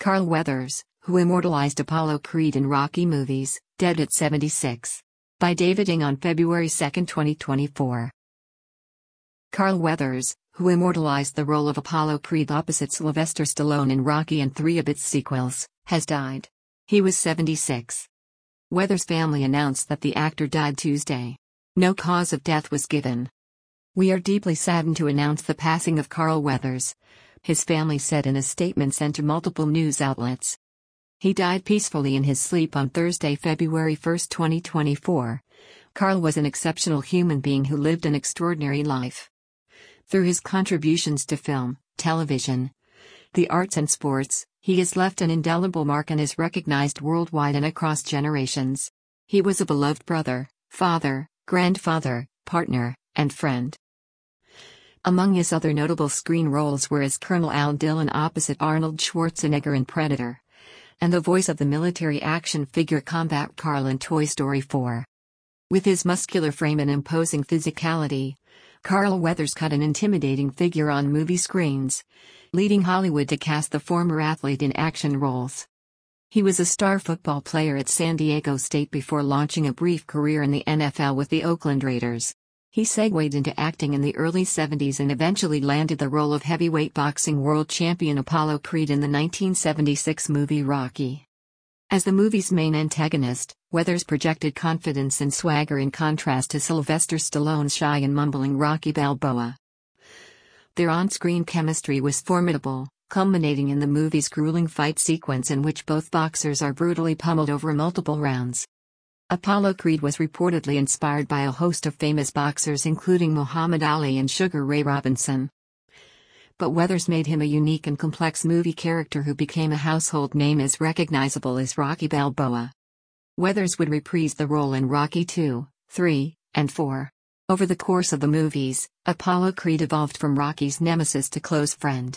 Carl Weathers, who immortalized Apollo Creed in Rocky movies, dead at 76. By David Ng on February 2, 2024. Carl Weathers, who immortalized the role of Apollo Creed opposite Sylvester Stallone in Rocky and three of its sequels, has died. He was 76. Weathers' family announced that the actor died Tuesday. No cause of death was given. "We are deeply saddened to announce the passing of Carl Weathers," his family said in a statement sent to multiple news outlets. He died peacefully in his sleep on Thursday, February 1, 2024. Carl was an exceptional human being who lived an extraordinary life. Through his contributions to film, television, the arts and sports, he has left an indelible mark and is recognized worldwide and across generations. He was a beloved brother, father, grandfather, partner, and friend. Among his other notable screen roles were as Colonel Al Dillon opposite Arnold Schwarzenegger in Predator, and the voice of the military action figure Combat Carl in Toy Story 4. With his muscular frame and imposing physicality, Carl Weathers cut an intimidating figure on movie screens, leading Hollywood to cast the former athlete in action roles. He was a star football player at San Diego State before launching a brief career in the NFL with the Oakland Raiders. He segued into acting in the early 70s and eventually landed the role of heavyweight boxing world champion Apollo Creed in the 1976 movie Rocky. As the movie's main antagonist, Weathers projected confidence and swagger in contrast to Sylvester Stallone's shy and mumbling Rocky Balboa. Their on-screen chemistry was formidable, culminating in the movie's grueling fight sequence in which both boxers are brutally pummeled over multiple rounds. Apollo Creed was reportedly inspired by a host of famous boxers including Muhammad Ali and Sugar Ray Robinson. But Weathers made him a unique and complex movie character who became a household name as recognizable as Rocky Balboa. Weathers would reprise the role in Rocky II, III, and IV. Over the course of the movies, Apollo Creed evolved from Rocky's nemesis to close friend.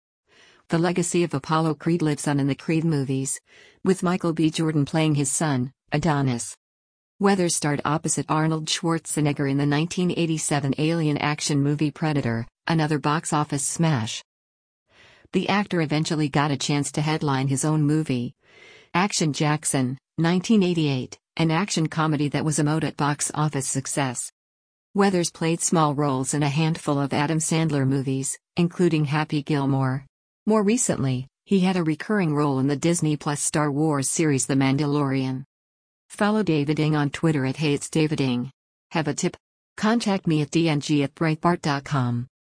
The legacy of Apollo Creed lives on in the Creed movies, with Michael B. Jordan playing his son, Adonis. Weathers starred opposite Arnold Schwarzenegger in the 1987 alien action movie Predator, another box office smash. The actor eventually got a chance to headline his own movie, Action Jackson, 1988, an action comedy that was a moderate box office success. Weathers played small roles in a handful of Adam Sandler movies, including Happy Gilmore. More recently, he had a recurring role in the Disney Plus Star Wars series The Mandalorian. Follow David Ng on Twitter at @HeyIt'sDavidNg. Have a tip? Contact me at dng@breitbart.com.